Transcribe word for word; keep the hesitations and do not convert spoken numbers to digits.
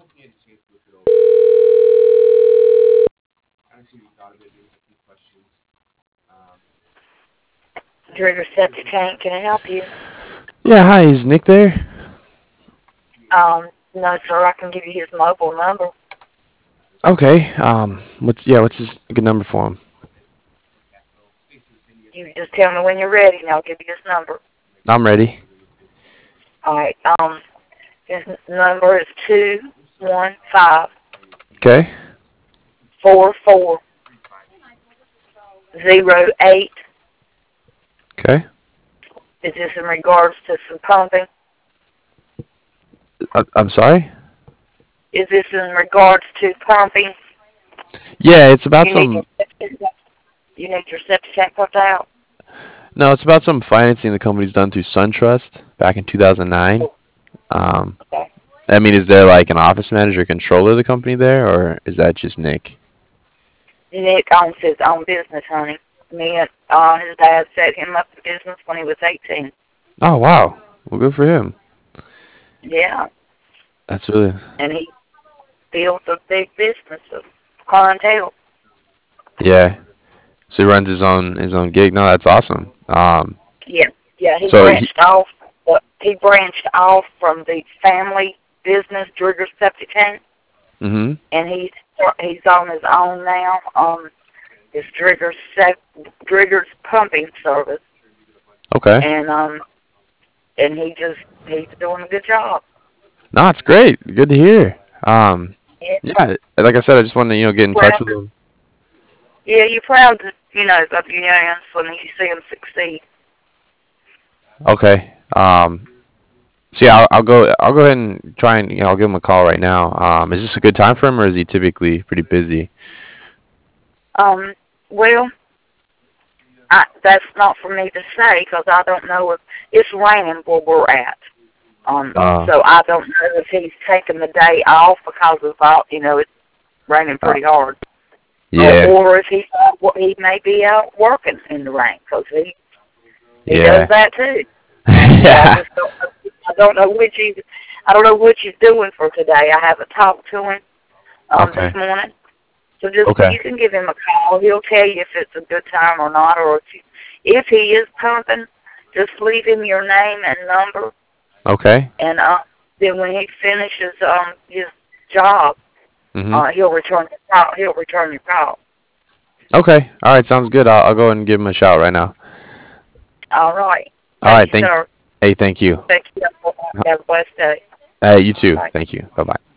Trigger Septic Tank, can I help you? Yeah, hi, is Nick there? Um, no, sir, I can give you his mobile number. Okay. Um, what's yeah, what's his good number for him? You just tell me when you're ready, and I'll give you his number. I'm ready. All right. Um, his number is two one five Okay. four four zero eight. Okay. Is this in regards to some pumping? I, I'm sorry. Is this in regards to pumping? Yeah, it's about You need your some. you need your septic tank put out. No, it's about some financing the company's done through SunTrust back in two thousand nine. Um, Okay. I mean, is there like an office manager, controller of the company there, or is that just Nick? Nick owns his own business, honey. Me and uh, his dad set him up in business when he was eighteen. Oh wow. Well, good for him. Yeah, That's really. and he built a big business of clientele. Yeah. So he runs his own his own gig. No, that's awesome. Um, Yeah, yeah. He so he. branched off. But he branched off from the family business, Drigger Septic Tank, Mm-hmm. and he's he's on his own now. Um, his Drigger's sep, Drigger's pumping service, Okay. and um, and he just he's doing a good job. No, it's great. Good to hear. Um, Yeah, yeah, like I said, I just wanted to you know get in touch proud. with him. Yeah, you're proud to you know of your youngins when you see them succeed. Okay. Um, so yeah, I'll, I'll go. I'll go ahead and try and you know I'll give him a call right now. Um, is this a good time for him, or is he typically pretty busy? Um, well, I, that's not for me to say because I don't know if it's raining where we're at. Um, Uh, so I don't know if he's taking the day off because of all, you know, it's raining uh pretty hard, or, yeah, or if he well, he may be out working in the rain because he he does yeah, that too. So I yeah. just don't know, I don't know which he's I don't know what he's doing for today. I haven't talked to him um this Okay, morning. So just okay, you can give him a call. He'll tell you if it's a good time or not, or if you, if he is pumping, just leave him your name and number, okay. and uh, then when he finishes um his job, Mhm. uh, he'll return your call. He'll return your call. Okay. All right. Sounds good. I'll, I'll go ahead and give him a shout right now. All right. All Thank right. you, Thank. sir. Hey, thank you. Thank you. Have a blessed day. Hey, you too. Bye. Thank you. Bye bye.